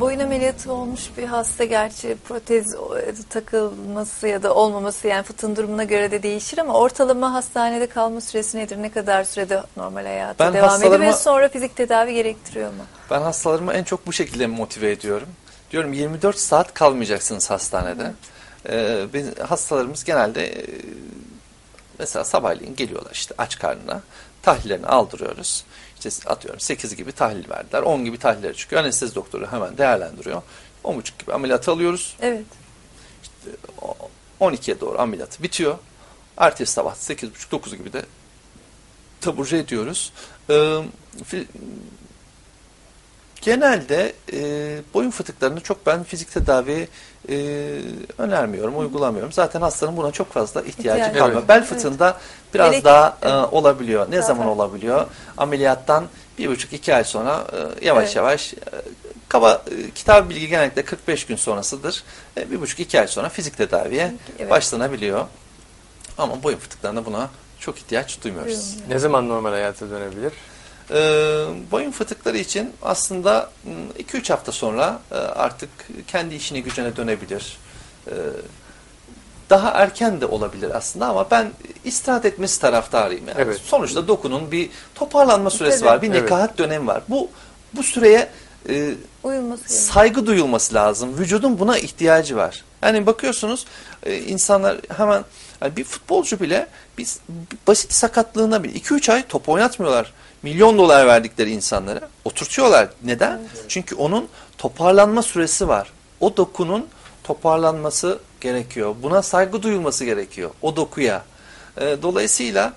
Boyun ameliyatı olmuş bir hasta, gerçi protez takılması ya da olmaması, yani fıtığın durumuna göre de değişir, ama ortalama hastanede kalma süresi nedir? Ne kadar sürede normal hayata devam ediyor ve sonra fizik tedavi gerektiriyor mu? Ben hastalarımı en çok bu şekilde motive ediyorum. Diyorum 24 saat kalmayacaksınız hastanede. Hastalarımız genelde mesela sabahleyin geliyorlar işte aç karnına, tahlillerini aldırıyoruz. İşte atıyorum 8 gibi tahlil verdiler, 10 gibi tahlilleri çıkıyor. Anestezi doktoru hemen değerlendiriyor. 10.30 gibi ameliyat alıyoruz. Evet. İşte 12'ye doğru ameliyatı bitiyor. Ertesi sabah 8.30-9 gibi de taburcu ediyoruz. Genelde boyun fıtıklarını çok ben fizik tedavi önermiyorum, uygulamıyorum. Zaten hastanın buna çok fazla ihtiyacı kalmıyor. Evet. Bel fıtığında biraz daha olabiliyor. Ne zaman olabiliyor? Ameliyattan 1,5-2 ay sonra yavaş yavaş, kaba kitap bilgi genellikle 45 gün sonrasıdır. 1,5-2 ay sonra fizik tedaviye başlanabiliyor. Ama boyun fıtıklarında buna çok ihtiyaç duymuyoruz. Ne zaman normal hayata dönebilir? Boyun fıtıkları için aslında 2-3 hafta sonra artık kendi işine gücüne dönebilir. Daha erken de olabilir aslında, ama ben istirahat etmesi taraftarıyım. Yani. Evet. Sonuçta dokunun bir toparlanma süresi var, bir nekaat dönemi var. Bu süreye saygı duyulması lazım. Vücudun buna ihtiyacı var. Yani bakıyorsunuz insanlar hemen, yani bir futbolcu bile basit sakatlığına bile 2-3 ay top oynatmıyorlar. Milyon dolar verdikleri insanlara oturtuyorlar. Neden? Evet. Çünkü onun toparlanma süresi var. O dokunun toparlanması gerekiyor. Buna saygı duyulması gerekiyor. O dokuya. Dolayısıyla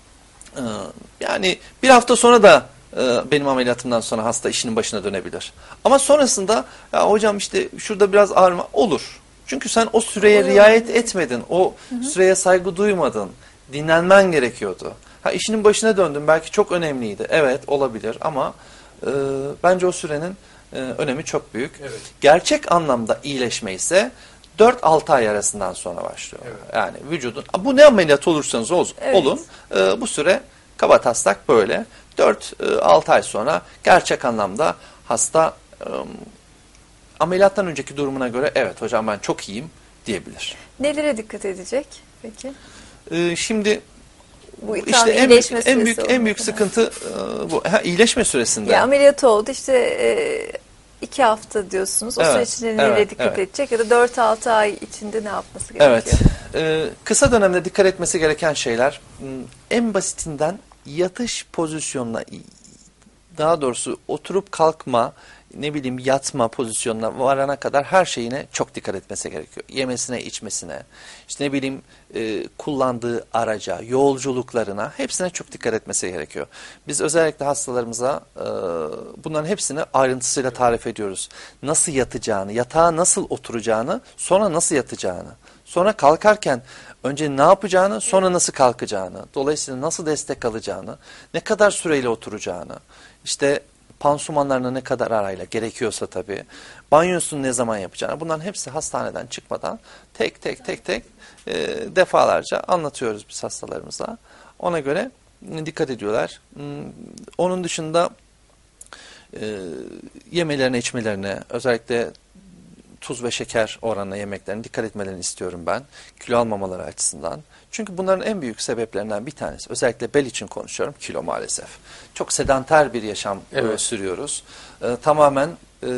yani bir hafta sonra da benim ameliyatımdan sonra hasta işinin başına dönebilir. Ama sonrasında ya hocam işte şurada biraz ağrıma olur. Çünkü sen o süreye riayet etmedin. O süreye saygı duymadın. Dinlenmen gerekiyordu. İşinin başına döndüm. Belki çok önemliydi. Evet, olabilir, ama bence o sürenin önemi çok büyük. Evet. Gerçek anlamda iyileşme ise 4-6 ay arasından sonra başlıyor. Evet. Yani vücudun, bu ne ameliyat olursanız olun, bu süre kabataslak böyle. 4-6 ay sonra gerçek anlamda hasta ameliyattan önceki durumuna göre evet hocam ben çok iyiyim diyebilir. Nelere dikkat edecek peki? Şimdi bu işte en büyük sıkıntı bu. İyileşme süresinde. Ya ameliyat oldu işte 2 hafta diyorsunuz. O süre içinde nelere dikkat edecek ya da 4-6 ay içinde ne yapması gerekiyor? Evet. Kısa dönemde dikkat etmesi gereken şeyler, en basitinden yatış pozisyonuna, daha doğrusu oturup kalkma, ne bileyim yatma pozisyonuna varana kadar her şeyine çok dikkat etmesi gerekiyor. Yemesine, içmesine, işte ne bileyim kullandığı araca, yolculuklarına, hepsine çok dikkat etmesi gerekiyor. Biz özellikle hastalarımıza bunların hepsini ayrıntısıyla tarif ediyoruz. Nasıl yatacağını, yatağa nasıl oturacağını, sonra nasıl yatacağını, sonra kalkarken önce ne yapacağını, sonra nasıl kalkacağını, dolayısıyla nasıl destek alacağını, ne kadar süreyle oturacağını, işte pansumanlarına ne kadar arayla gerekiyorsa tabii, banyosunu ne zaman yapacağını, bunların hepsi hastaneden çıkmadan tek defalarca anlatıyoruz biz hastalarımıza. Ona göre dikkat ediyorlar. Onun dışında yemelerine, içmelerine, özellikle tuz ve şeker oranına yemeklerine dikkat etmelerini istiyorum ben. Kilo almamaları açısından. Çünkü bunların en büyük sebeplerinden bir tanesi, özellikle bel için konuşuyorum, kilo maalesef. Çok sedanter bir yaşam sürüyoruz. Tamamen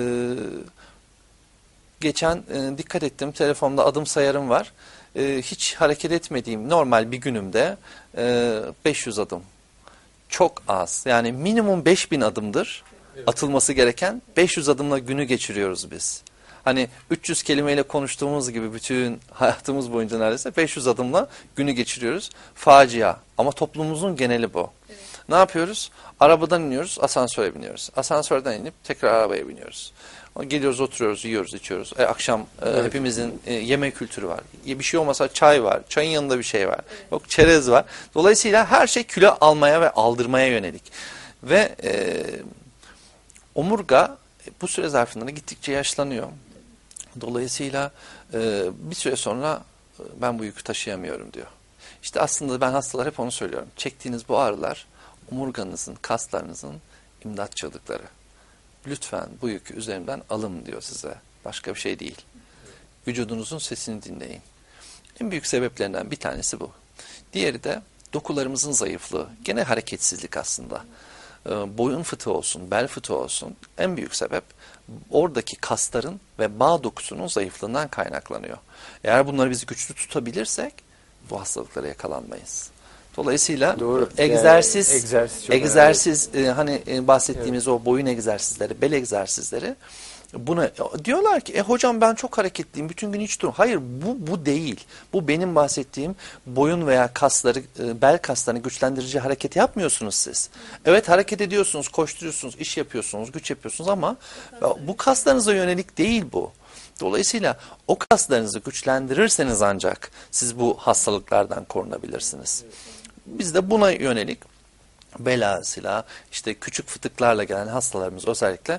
geçen dikkat ettim, telefonda adım sayarım var. Hiç hareket etmediğim normal bir günümde 500 adım. Çok az. Yani minimum 5000 adımdır atılması gereken. 500 adımla günü geçiriyoruz biz. Hani 300 kelimeyle konuştuğumuz gibi bütün hayatımız boyunca neredeyse 500 adımla günü geçiriyoruz. Facia. Ama toplumumuzun geneli bu. Evet. Ne yapıyoruz? Arabadan iniyoruz, asansöre biniyoruz. Asansörden inip tekrar arabaya biniyoruz. Geliyoruz, oturuyoruz, yiyoruz, içiyoruz. Akşam hepimizin yeme kültürü var. Bir şey olmasa çay var. Çayın yanında bir şey var. Evet. Yok, çerez var. Dolayısıyla her şey kilo almaya ve aldırmaya yönelik. Ve omurga bu süre zarfında gittikçe yaşlanıyor. Dolayısıyla bir süre sonra ben bu yükü taşıyamıyorum diyor. İşte aslında ben hastalara hep onu söylüyorum. Çektiğiniz bu ağrılar omurganızın, kaslarınızın imdat çığlıkları. lütfen bu yükü üzerimden alın diyor size. Başka bir şey değil. Vücudunuzun sesini dinleyin. En büyük sebeplerinden bir tanesi bu. Diğeri de dokularımızın zayıflığı. Gene hareketsizlik aslında. Boyun fıtığı olsun, bel fıtığı olsun. En büyük sebep oradaki kasların ve bağ dokusunun zayıflığından kaynaklanıyor. Eğer bunları biz güçlü tutabilirsek bu hastalıklara yakalanmayız. Dolayısıyla doğru. Egzersiz hani bahsettiğimiz o boyun egzersizleri, bel egzersizleri, buna diyorlar ki hocam ben çok hareketliyim, bütün gün hiç durum. Hayır, bu değil. Bu benim bahsettiğim boyun veya kasları, bel kaslarını güçlendirici hareket yapmıyorsunuz siz. Evet, hareket ediyorsunuz, koşturuyorsunuz, iş yapıyorsunuz, güç yapıyorsunuz ama bu kaslarınıza yönelik değil bu. Dolayısıyla o kaslarınızı güçlendirirseniz ancak siz bu hastalıklardan korunabilirsiniz. Biz de buna yönelik bel ağrısıyla, işte küçük fıtıklarla gelen hastalarımız özellikle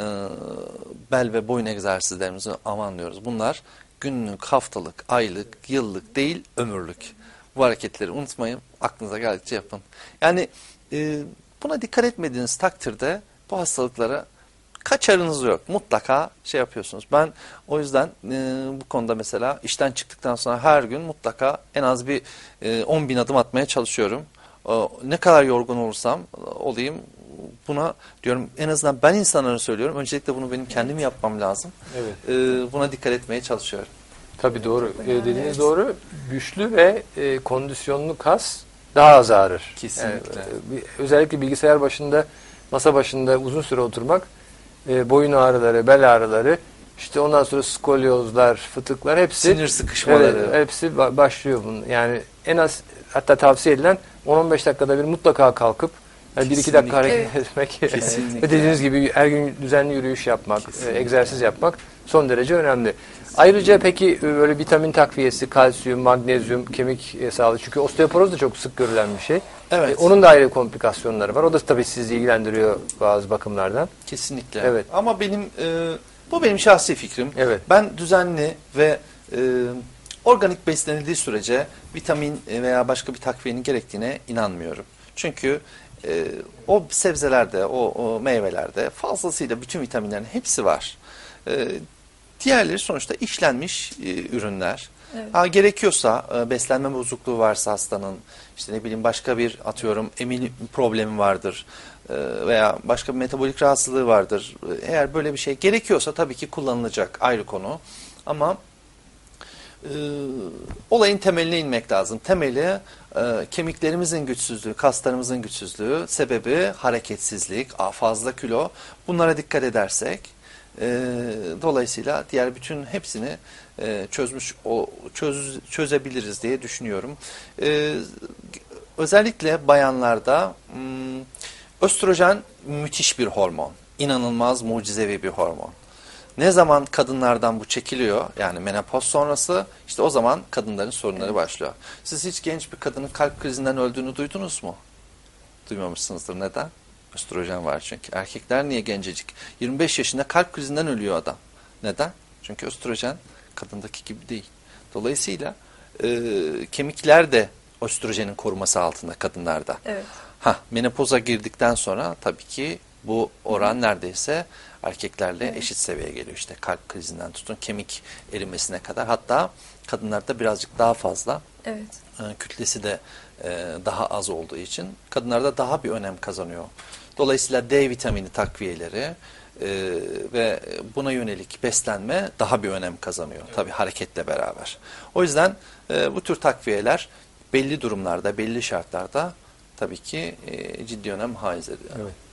bel ve boyun egzersizlerimizi aman diyoruz. Bunlar günlük, haftalık, aylık, yıllık değil, ömürlük. Bu hareketleri unutmayın, aklınıza geldikçe yapın. Yani buna dikkat etmediğiniz takdirde bu hastalıklara kaçarınız yok. Mutlaka şey yapıyorsunuz. Ben o yüzden bu konuda mesela işten çıktıktan sonra her gün mutlaka en az bir 10.000 adım atmaya çalışıyorum. Ne kadar yorgun olursam olayım, buna diyorum, en azından ben insanlara söylüyorum. Öncelikle bunu benim kendim yapmam lazım. Evet. Buna dikkat etmeye çalışıyorum. Tabii doğru. Dediğiniz doğru. Güçlü ve kondisyonlu kas daha az ağrır. Kesinlikle. Yani, özellikle bilgisayar başında, masa başında uzun süre oturmak, boyun ağrıları, bel ağrıları, işte ondan sonra skolyozlar, fıtıklar, hepsi sinir sıkışmaları. Evet, hepsi başlıyor bunun. Yani en az, hatta tavsiye edilen 10-15 dakikada bir mutlaka kalkıp yani 1-2 dakika hareket etmek. Kesinlikle. Ve dediğiniz gibi her gün düzenli yürüyüş yapmak, egzersiz yapmak son derece önemli. Ayrıca peki böyle vitamin takviyesi, kalsiyum, magnezyum, kemik sağlığı, çünkü osteoporoz da çok sık görülen bir şey. Evet. Onun da ayrı komplikasyonları var. O da tabii sizi ilgilendiriyor bazı bakımlardan. Kesinlikle. Evet. Ama bu benim şahsi fikrim. Evet. Ben düzenli ve organik beslenildiği sürece vitamin veya başka bir takviyenin gerektiğine inanmıyorum. Çünkü o sebzelerde, o meyvelerde fazlasıyla bütün vitaminlerin hepsi var. Diğerleri sonuçta işlenmiş ürünler. Evet. Gerekiyorsa beslenme bozukluğu varsa hastanın, işte ne bileyim başka bir emin problemi vardır veya başka bir metabolik rahatsızlığı vardır. Eğer böyle bir şey gerekiyorsa tabii ki kullanılacak, ayrı konu. Ama olayın temeline inmek lazım. Temeli kemiklerimizin güçsüzlüğü, kaslarımızın güçsüzlüğü, sebebi hareketsizlik, fazla kilo. Bunlara dikkat edersek dolayısıyla diğer bütün hepsini çözebiliriz diye düşünüyorum. Özellikle bayanlarda östrojen müthiş bir hormon. İnanılmaz mucizevi bir hormon. Ne zaman kadınlardan bu çekiliyor, yani menopoz sonrası, işte o zaman kadınların sorunları başlıyor. Siz hiç genç bir kadının kalp krizinden öldüğünü duydunuz mu? Duymamışsınızdır. Neden? Östrojen var çünkü. Erkekler niye gencecik? 25 yaşında kalp krizinden ölüyor adam. Neden? Çünkü östrojen kadındaki gibi değil. Dolayısıyla kemikler de östrojenin koruması altında kadınlarda. Evet. Menopoza girdikten sonra tabii ki bu oran neredeyse erkeklerle eşit seviyeye geliyor. İşte kalp krizinden tutun kemik erimesine kadar. Hatta kadınlarda birazcık daha fazla. Evet. Kütlesi de daha az olduğu için kadınlarda daha bir önem kazanıyor. Dolayısıyla D vitamini takviyeleri ve buna yönelik beslenme daha bir önem kazanıyor. Tabii hareketle beraber. O yüzden bu tür takviyeler belli durumlarda, belli şartlarda tabii ki ciddi önem haiz ediyor. Evet.